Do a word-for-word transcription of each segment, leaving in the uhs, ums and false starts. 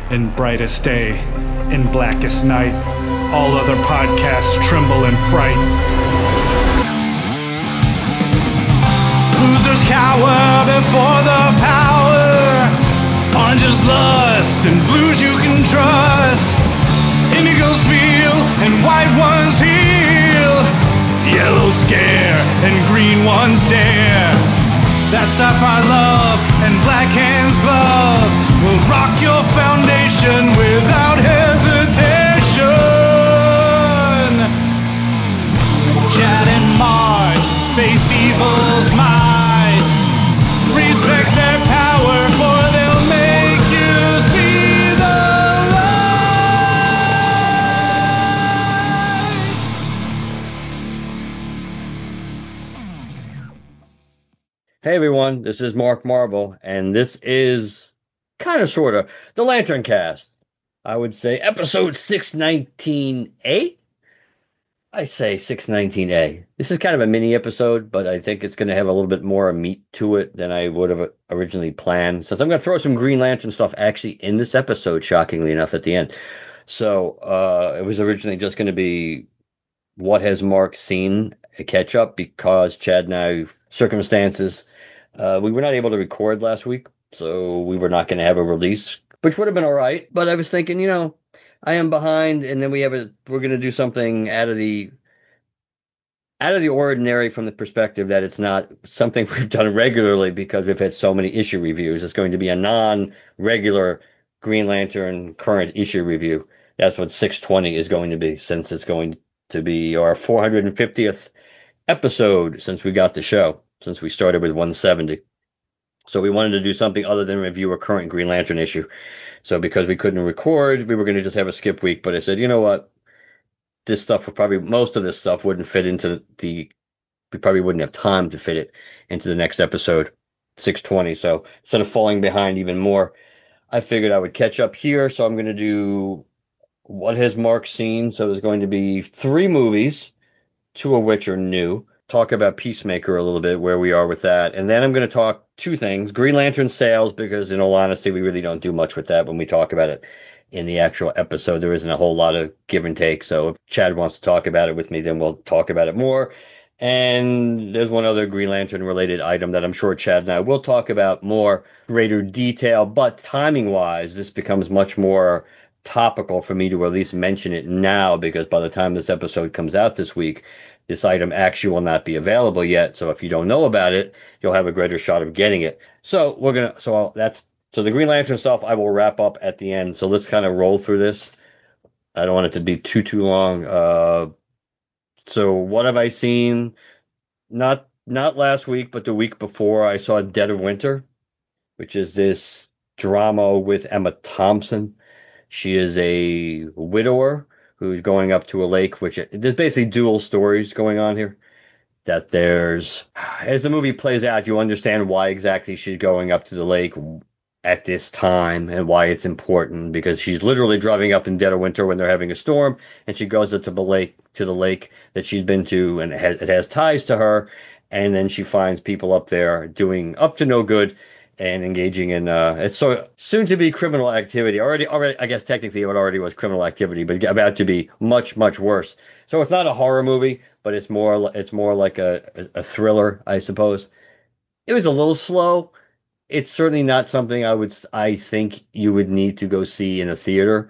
in brightest day, in blackest night. All other podcasts tremble in fright. Losers cower before the power. Oranges lust and blues you can trust. Indigos feel and white ones heal. Yellow scare and green ones dare. That sapphire love and black hands glove will rock your foundation without hesitation. Chad and Mars face evil's might. Respect their power, for they'll make you see the Hey everyone, this is Mark Marble, and this is kind of sort of the Lantern Cast. I would say episode six nineteen A. I say six nineteen A. This is kind of a mini episode, but I think it's going to have a little bit more meat to it than I would have originally planned. So I'm going to throw some Green Lantern stuff actually in this episode, shockingly enough, at the end. So uh, it was originally just going to be what has Mark seen, a catch up, because Chad and I, circumstances. Uh, we were not able to record last week, so we were not going to have a release, which would have been all right. But I was thinking, you know, I am behind, and then we have a we're going to do something out of the out of the ordinary from the perspective that it's not something we've done regularly because we've had so many issue reviews. It's going to be a non-regular Green Lantern current issue review. That's what six twenty is going to be, since it's going to be our four hundred fiftieth episode since we got the show. Since we started with one seventy. So we wanted to do something other than review a current Green Lantern issue. So because we couldn't record, we were going to just have a skip week. But I said, you know what? This stuff would probably, most of this stuff wouldn't fit into the, we probably wouldn't have time to fit it into the next episode, six twenty. So instead of falling behind even more, I figured I would catch up here. So I'm going to do what has Mark seen. So there's going to be three movies, two of which are new. Talk about Peacemaker a little bit, where we are with that. And then I'm going to talk two things. Green Lantern sales, because in all honesty, we really don't do much with that when we talk about it in the actual episode. There isn't a whole lot of give and take. So if Chad wants to talk about it with me, then we'll talk about it more. And there's one other Green Lantern related item that I'm sure Chad and I will talk about more greater detail. But timing wise, this becomes much more topical for me to at least mention it now, because by the time this episode comes out this week, this item actually will not be available yet. So if you don't know about it, you'll have a greater shot of getting it. So we're gonna. So I'll, that's so the Green Lantern stuff I will wrap up at the end. So let's kind of roll through this. I don't want it to be too too long. Uh, so what have I seen? Not not last week, but the week before, I saw Dead of Winter, which is this drama with Emma Thompson. She is a widower who's going up to a lake, which there's basically dual stories going on here. That there's, as the movie plays out, you understand why exactly she's going up to the lake at this time and why it's important, because she's literally driving up in dead of winter when they're having a storm, and she goes up to the lake, to the lake that she's been to, and it has, it has ties to her, and then she finds people up there doing up to no good and engaging in uh it's so soon to be criminal activity. Already already I guess technically it already was criminal activity, but about to be much much worse. So it's not a horror movie, but it's more it's more like a a thriller, I suppose. It was a little slow. It's certainly not something I would I think you would need to go see in a theater.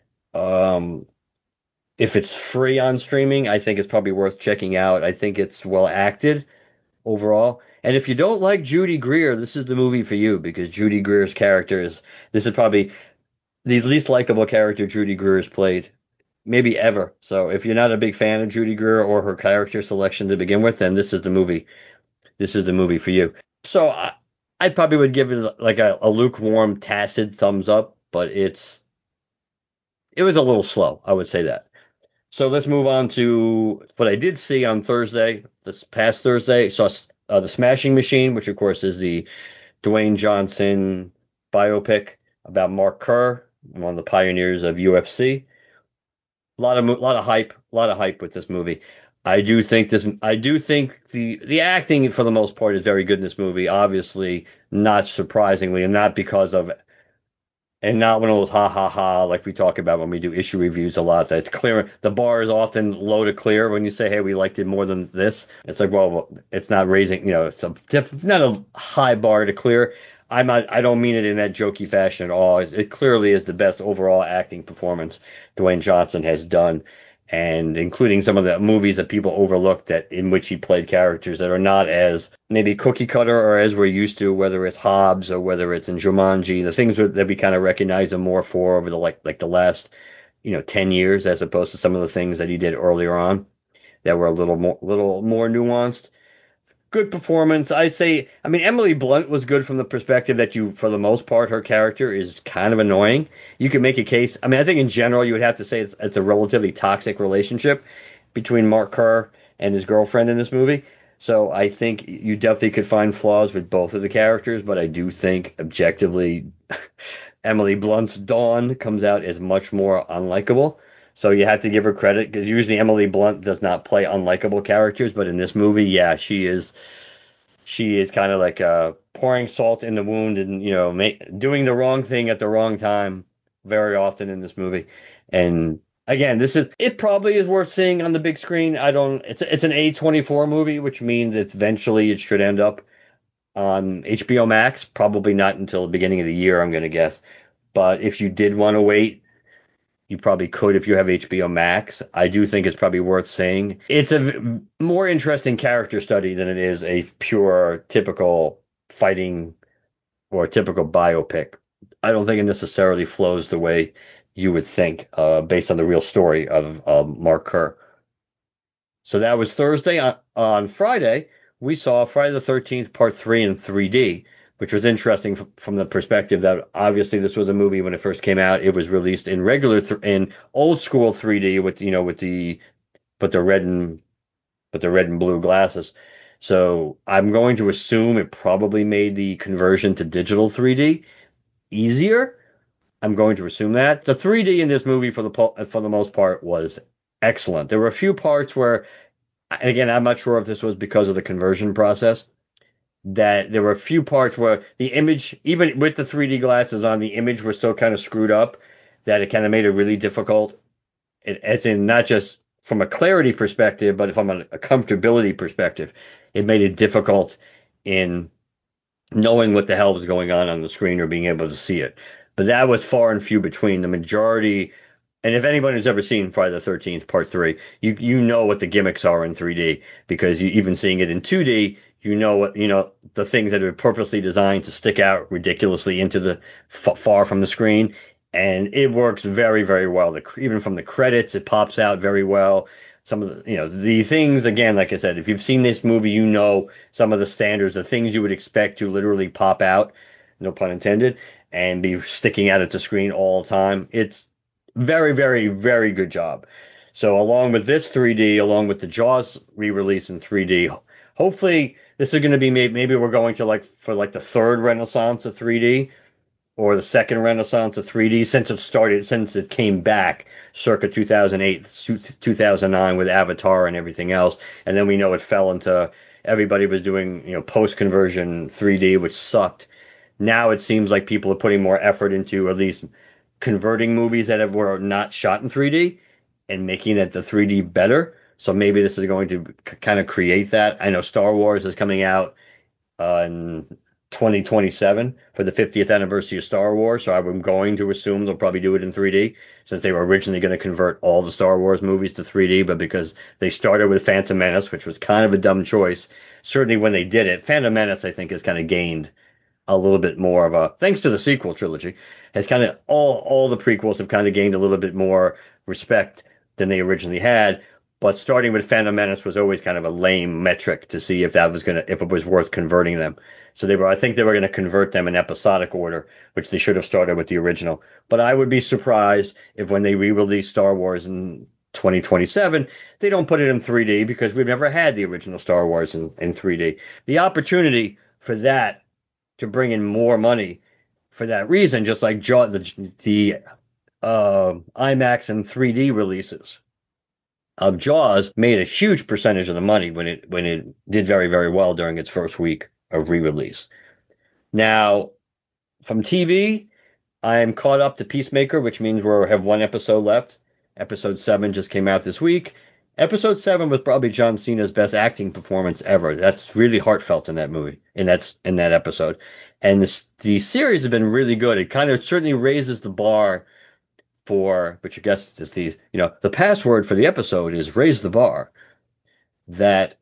Um if it's free on streaming, I think it's probably worth checking out. I think it's well acted overall. And if you don't like Judy Greer, this is the movie for you, because Judy Greer's character is, this is probably the least likable character Judy Greer has played, maybe ever. So if you're not a big fan of Judy Greer or her character selection to begin with, then this is the movie. This is the movie for you. So I, I probably would give it like a, a lukewarm, tacit thumbs up, but it's, it was a little slow. I would say that. So let's move on to what I did see on Thursday, this past Thursday. Saw uh, The Smashing Machine, which of course is the Dwayne Johnson biopic about Mark Kerr, one of the pioneers of U F C. A lot of a lot of hype, a lot of hype with this movie. I do think this. I do think the the acting for the most part is very good in this movie. Obviously, not surprisingly, and not because of and not one of those ha ha ha like we talk about when we do issue reviews a lot. That's clear. The bar is often low to clear when you say, hey, we liked it more than this. It's like, well, it's not raising, you know, it's, a, it's not a high bar to clear. I'm not, I don't mean it in that jokey fashion at all. It, it clearly is the best overall acting performance Dwayne Johnson has done, and including some of the movies that people overlooked that in which he played characters that are not as maybe cookie cutter or as we're used to, whether it's Hobbs or whether it's in Jumanji, the things that we kind of recognize him more for over the like like the last you know ten years, as opposed to some of the things that he did earlier on that were a little more little more nuanced. Good performance. I say, I mean, Emily Blunt was good from the perspective that you, for the most part, her character is kind of annoying. You can make a case. I mean, I think in general, you would have to say it's, it's a relatively toxic relationship between Mark Kerr and his girlfriend in this movie. So I think you definitely could find flaws with both of the characters, but I do think objectively, Emily Blunt's Dawn comes out as much more unlikable. So you have to give her credit because usually Emily Blunt does not play unlikable characters, but in this movie, yeah, she is she is kind of like uh, pouring salt in the wound and you know make, doing the wrong thing at the wrong time very often in this movie. And again, this is it probably is worth seeing on the big screen. I don't. It's it's an A twenty-four movie, which means it's eventually it should end up on H B O Max. Probably not until the beginning of the year, I'm going to guess. But if you did want to wait, you probably could if you have H B O Max. I do think it's probably worth seeing. It's a v- more interesting character study than it is a pure typical fighting or typical biopic. I don't think it necessarily flows the way you would think uh, based on the real story of um, Mark Kerr. So that was Thursday. On, on Friday, we saw Friday the thirteenth Part three in three D, which was interesting f- from the perspective that obviously this was a movie when it first came out. It was released in regular th- in old school three D with you know with the but the red and but the red and blue glasses. So I'm going to assume it probably made the conversion to digital three D easier. I'm going to assume that the three D in this movie for the po- for the most part was excellent. There were a few parts where and again, I'm not sure if this was because of the conversion process, that there were a few parts where the image, even with the three D glasses on, the image was still kind of screwed up, that it kind of made it really difficult, it, as in not just from a clarity perspective, but from a, a comfortability perspective. It made it difficult in knowing what the hell was going on on the screen or being able to see it. But that was far and few between. The majority, and if anyone who's ever seen Friday the thirteenth Part three, you you know what the gimmicks are in three D because you even seeing it in two D, you know what you know the things that are purposely designed to stick out ridiculously into the f- far from the screen, and it works very very well. The even from the credits, it pops out very well. Some of the you know the things again, like I said, if you've seen this movie, you know some of the standards, the things you would expect to literally pop out, no pun intended, and be sticking out at the screen all the time. It's very, very, very good job. So along with this three D, along with the Jaws re-release in three D, hopefully this is going to be maybe, maybe we're going to like for like the third renaissance of three D or the second renaissance of three D since it started, since it came back circa two thousand eight, two thousand nine with Avatar and everything else. And then we know it fell into everybody was doing, you know, post-conversion three D, which sucked. Now it seems like people are putting more effort into at least converting movies that have, were not shot in three D and making it the three D better. So maybe this is going to k- kind of create that. I know Star Wars is coming out uh, in twenty twenty-seven for the fiftieth anniversary of Star Wars. So I'm going to assume they'll probably do it in three D since they were originally going to convert all the Star Wars movies to three D, but because they started with Phantom Menace, which was kind of a dumb choice, certainly when they did it, Phantom Menace I think has kind of gained a little bit more of a, thanks to the sequel trilogy, has kind of all all the prequels have kind of gained a little bit more respect than they originally had. But starting with Phantom Menace was always kind of a lame metric to see if that was gonna if it was worth converting them. So they were I think they were gonna convert them in episodic order, which they should have started with the original. But I would be surprised if when they re-release Star Wars in twenty twenty-seven, they don't put it in three D because we've never had the original Star Wars in, in three D. The opportunity for that to bring in more money for that reason, just like Jaw, the, the uh, IMAX and three D releases of Jaws made a huge percentage of the money when it when it did very very well during its first week of re-release. Now from T V, I'm caught up to Peacemaker, which means we have one episode left. Episode seven just came out this week. Episode seven was probably John Cena's best acting performance ever. That's really heartfelt in that movie, in that in that episode. And this, the series has been really good. It kind of certainly raises the bar for, which I guess is the, you know, the password for the episode is raise the bar. That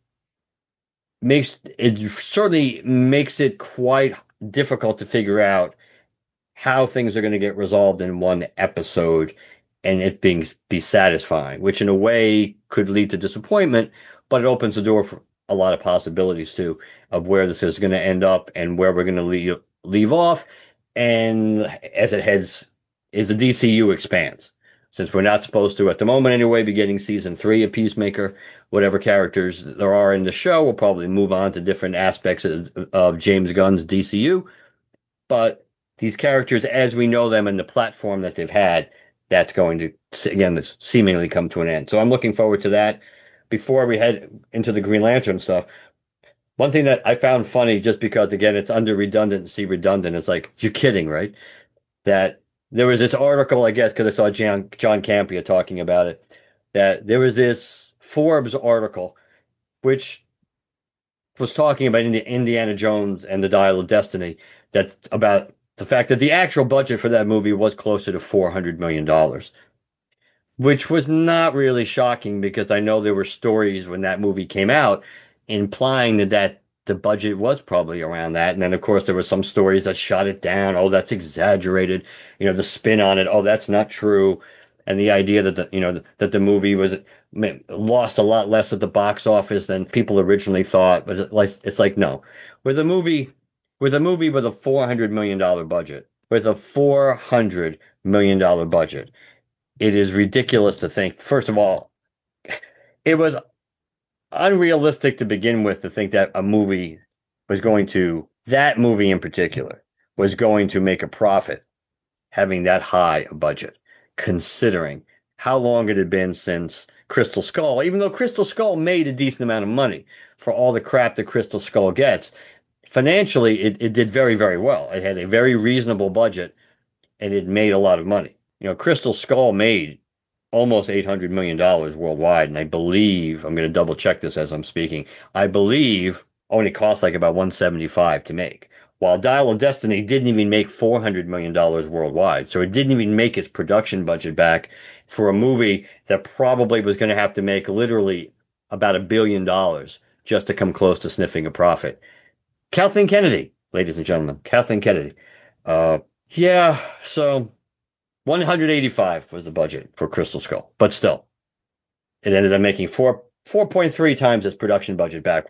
makes it certainly makes it quite difficult to figure out how things are going to get resolved in one episode and it being be satisfying, which in a way could lead to disappointment, but it opens the door for a lot of possibilities too of where this is going to end up and where we're going to leave, leave off. And as it heads, as the D C U expands, since we're not supposed to, at the moment anyway, be getting season three of Peacemaker, whatever characters there are in the show will probably move on to different aspects of, of James Gunn's D C U. But these characters, as we know them and the platform that they've had, that's going to, again, seemingly come to an end. So I'm looking forward to that. Before we head into the Green Lantern stuff, one thing that I found funny, just because, again, it's under redundancy redundant, it's like, you're kidding, right? That there was this article, I guess, because I saw John, John Campea talking about it, that there was this Forbes article, which was talking about Indiana Jones and the Dial of Destiny, that's about the fact that the actual budget for that movie was closer to four hundred million dollars, which was not really shocking because I know there were stories when that movie came out implying that, that the budget was probably around that. And then, of course, there were some stories that shot it down. Oh, that's exaggerated. You know, the spin on it. Oh, that's not true. And the idea that the, you know, that the movie was lost a lot less at the box office than people originally thought. But it's like, it's like no, with a movie, with a movie with a four hundred million dollars budget, with a four hundred million dollars budget, it is ridiculous to think, first of all, it was unrealistic to begin with to think that a movie was going to, that movie in particular, was going to make a profit having that high a budget, considering how long it had been since Crystal Skull, even though Crystal Skull made a decent amount of money for all the crap that Crystal Skull gets. Financially, it, it did very, very well. It had a very reasonable budget and it made a lot of money. You know, Crystal Skull made almost eight hundred million dollars worldwide. And I believe, I'm going to double check this as I'm speaking, I believe only cost like about one hundred seventy-five to make. While Dial of Destiny didn't even make four hundred million dollars worldwide. So it didn't even make its production budget back for a movie that probably was going to have to make literally about a billion dollars just to come close to sniffing a profit. Kathleen Kennedy, ladies and gentlemen, Kathleen Kennedy. Uh, yeah, so one hundred eighty-five was the budget for Crystal Skull, but still, it ended up making four, four point three times its production budget back.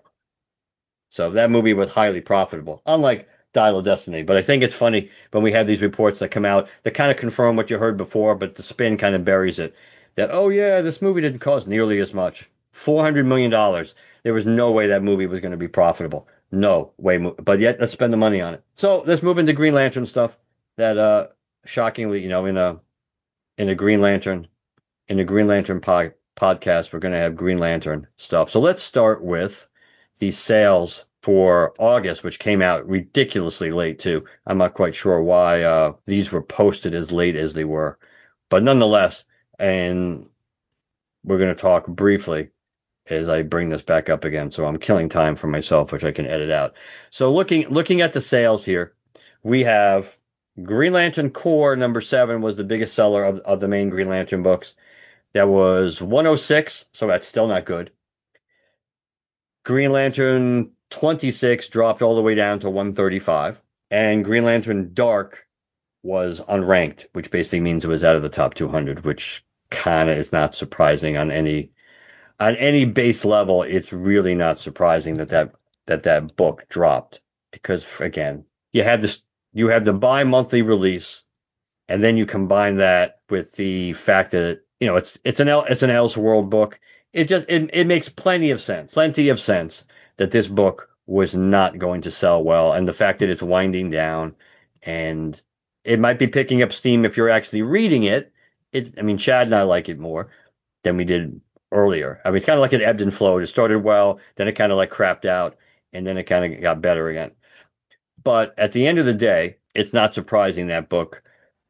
So that movie was highly profitable, unlike Dial of Destiny. But I think it's funny when we have these reports that come out that kind of confirm what you heard before, but the spin kind of buries it. That, oh yeah, this movie didn't cost nearly as much. four hundred million dollars. There was no way that movie was going to be profitable. No way. But yet, let's spend the money on it. So let's move into Green Lantern stuff. That, uh, shockingly, you know, in a in a Green Lantern in a Green Lantern pod, podcast, we're going to have Green Lantern stuff. So let's start with the sales for August, which came out ridiculously late too. I'm not quite sure why uh, these were posted as late as they were, but nonetheless, and we're going to talk briefly as I bring this back up again. So I'm killing time for myself, which I can edit out. So looking looking at the sales here, we have Green Lantern Corps number seven was the biggest seller of, of the main Green Lantern books. That was one oh six, so that's still not good. Green Lantern twenty-six dropped all the way down to one thirty-five. And Green Lantern Dark was unranked, which basically means it was out of the top two hundred, which kind of is not surprising on any on any base level. It's really not surprising that that, that, that book dropped because, again, you had this, you had the bi-monthly release, and then you combine that with the fact that, you know, it's it's an it's an Elseworld book. It just it, it makes plenty of sense, plenty of sense that this book was not going to sell well, and the fact that it's winding down, and it might be picking up steam if you're actually reading it. It's I mean, Chad and I like it more than we did earlier. I mean, it's kind of like it ebbed and flowed. It started well, then it kind of like crapped out, and then it kind of got better again. But at the end of the day, it's not surprising that book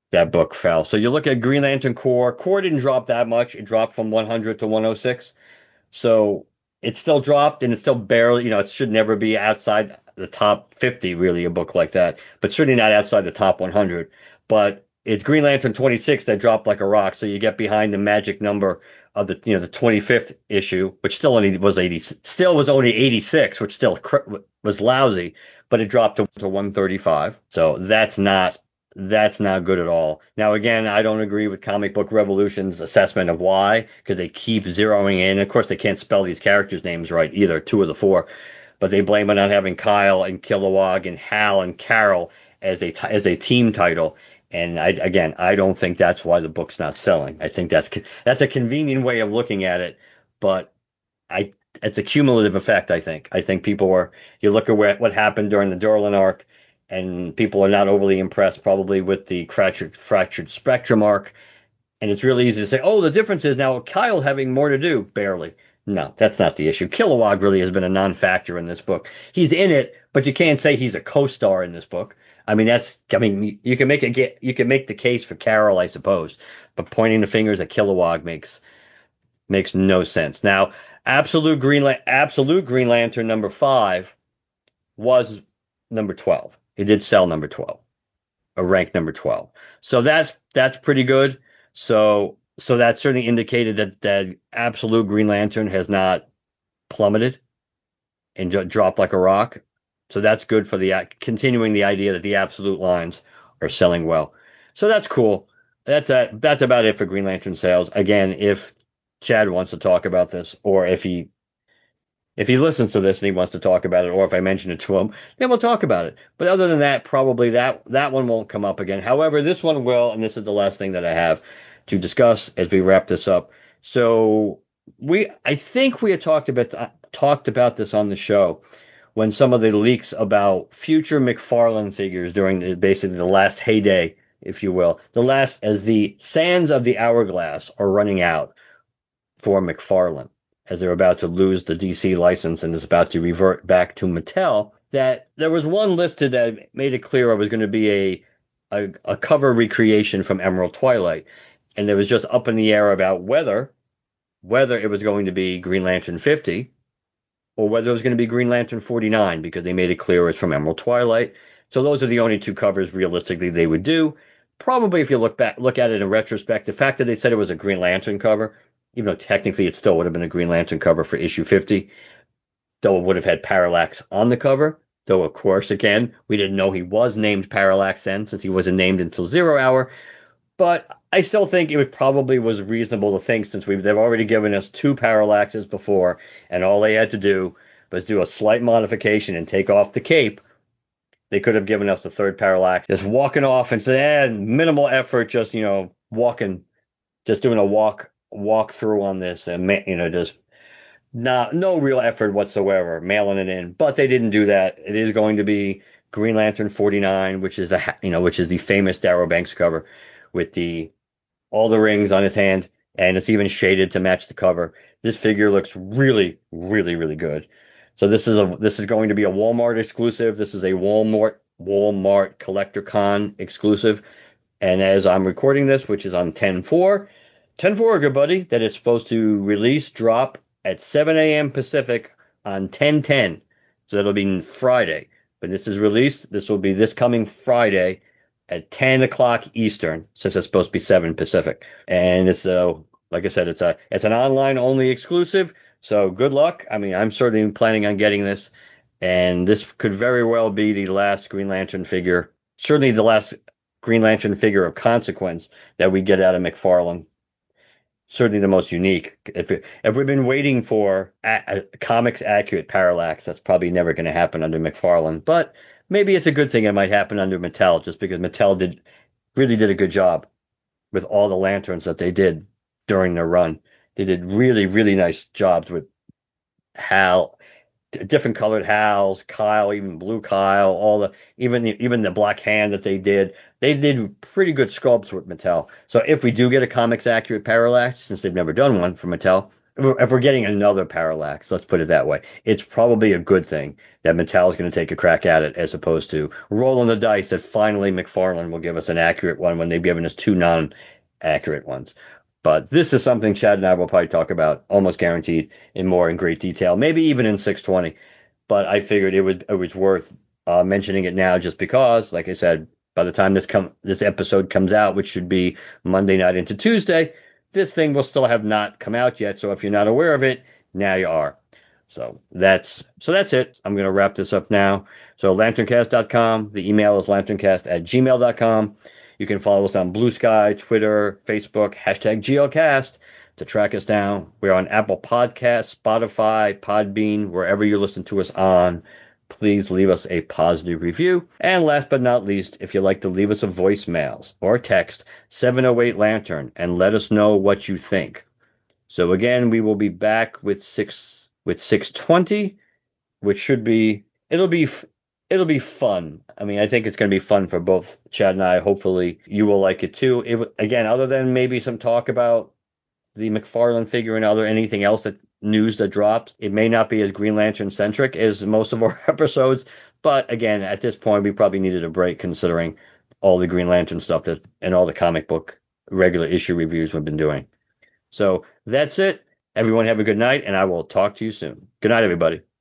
that book fell. So you look at Green Lantern Corps. Corps didn't drop that much. It dropped from one hundred to one oh six. So it still dropped, and it's still barely, you know, it should never be outside the top fifty, really, a book like that, but certainly not outside the top one hundred. But it's Green Lantern twenty-six that dropped like a rock. So you get behind the magic number of the, you know, the twenty-fifth issue, which still only was eighty, still was only eighty-six, which still was lousy, but it dropped to, to one thirty-five. So that's not that's not good at all. Now, again, I don't agree with Comic Book Revolution's assessment of why, because they keep zeroing in. Of course, they can't spell these characters' names right either, two of the four, but they blame it on having Kyle and Kilowog and Hal and Carol as a as a team title. And I, again, I don't think that's why the book's not selling. I think that's that's a convenient way of looking at it, but I it's a cumulative effect. I think. I think people were. You look at what, what happened during the Dorland arc, and people are not overly impressed probably with the fractured fractured spectrum arc. And it's really easy to say, oh, the difference is now Kyle having more to do. Barely. No, that's not the issue. Kilowog really has been a non-factor in this book. He's in it, but you can't say he's a co-star in this book. I mean, that's. I mean, you can make a get. You can make the case for Carol, I suppose, but pointing the fingers at Kilowog makes makes no sense. Now, Absolute Green La- Absolute Green Lantern number five was number twelve. It did sell number twelve, a rank number twelve. So that's that's pretty good. So so that certainly indicated that that Absolute Green Lantern has not plummeted and j- dropped like a rock. So that's good for the continuing the idea that the Absolute lines are selling well. So that's cool. That's a, that's about it for Green Lantern sales. Again, if Chad wants to talk about this, or if he if he listens to this and he wants to talk about it, or if I mention it to him, then we'll talk about it. But other than that, probably that that one won't come up again. However, this one will, and this is the last thing that I have to discuss as we wrap this up. So we, I think we had talked about uh, talked about this on the show when some of the leaks about future McFarlane figures during the, basically the last heyday, if you will, the last as the sands of the hourglass are running out for McFarlane, as they're about to lose the D C license and is about to revert back to Mattel, that there was one listed that made it clear it was going to be a, a, a cover recreation from Emerald Twilight. And there was just up in the air about whether whether it was going to be Green Lantern fifty or whether it was going to be Green Lantern forty-nine, because they made it clear it's from Emerald Twilight. So those are the only two covers realistically they would do. Probably if you look back, look at it in retrospect, the fact that they said it was a Green Lantern cover, even though technically it still would have been a Green Lantern cover for issue fifty, though it would have had Parallax on the cover. Though, of course, again, we didn't know he was named Parallax then, since he wasn't named until Zero Hour. But I still think it probably was reasonable to think, since we've they've already given us two Parallaxes before, and all they had to do was do a slight modification and take off the cape. They could have given us the third Parallax, just walking off and saying, eh, minimal effort, just, you know, walking, just doing a walk walk through on this, and you know, just not no real effort whatsoever, mailing it in. But they didn't do that. It is going to be Green Lantern forty-nine, which is the you know which is the famous Darrow Banks cover with the all the rings on his hand, and it's even shaded to match the cover. This figure looks really, really, really good. So this is a this is going to be a Walmart exclusive. This is a Walmart Walmart Collector Con exclusive. And as I'm recording this, which is on ten four, ten four, good buddy, that it's supposed to release drop at seven a.m. Pacific on ten ten. So that'll be Friday. When this is released, this will be this coming Friday at ten o'clock Eastern, since it's supposed to be seven Pacific. And it's uh, like I said, it's a it's an online only exclusive. So good luck. I mean, I'm certainly planning on getting this, and this could very well be the last Green Lantern figure, certainly the last Green Lantern figure of consequence that we get out of McFarlane. Certainly the most unique. If, it, if we've been waiting for a, a comics accurate Parallax, that's probably never going to happen under McFarlane. But maybe it's a good thing it might happen under Mattel, just because Mattel did really did a good job with all the lanterns that they did during their run. They did really, really nice jobs with Hal, different colored Hals, Kyle, even blue Kyle, all the even the, even the black hand that they did. They did pretty good sculpts with Mattel. So if we do get a comics accurate Parallax, since they've never done one for Mattel, if we're getting another Parallax, let's put it that way, it's probably a good thing that Mattel is going to take a crack at it as opposed to rolling the dice that finally McFarlane will give us an accurate one when they've given us two non-accurate ones. But this is something Chad and I will probably talk about almost guaranteed in more in great detail, maybe even in six twenty. But I figured it would it was worth uh, mentioning it now just because, like I said, by the time this come this episode comes out, which should be Monday night into Tuesday, this thing will still have not come out yet. So if you're not aware of it, now you are. So that's so that's it. I'm gonna wrap this up now. So lanterncast dot com. The email is lanterncast at gmail dot com. You can follow us on Blue Sky, Twitter, Facebook, hashtag G L Cast to track us down. We're on Apple Podcasts, Spotify, Podbean, wherever you listen to us on. Please leave us a positive review. And last but not least, if you'd like to leave us a voicemail or text, seven oh eight Lantern, and let us know what you think. So again, we will be back with six with six twenty, which should be it'll be it'll be fun. I mean, I think it's going to be fun for both Chad and I. Hopefully, you will like it too. It, again, other than maybe some talk about the McFarlane figure and other anything else that news that drops, it may not be as Green Lantern centric as most of our episodes. But again, at this point, we probably needed a break considering all the Green Lantern stuff that and all the comic book regular issue reviews we've been doing. So that's it. Everyone have a good night, and I will talk to you soon. Good night, everybody.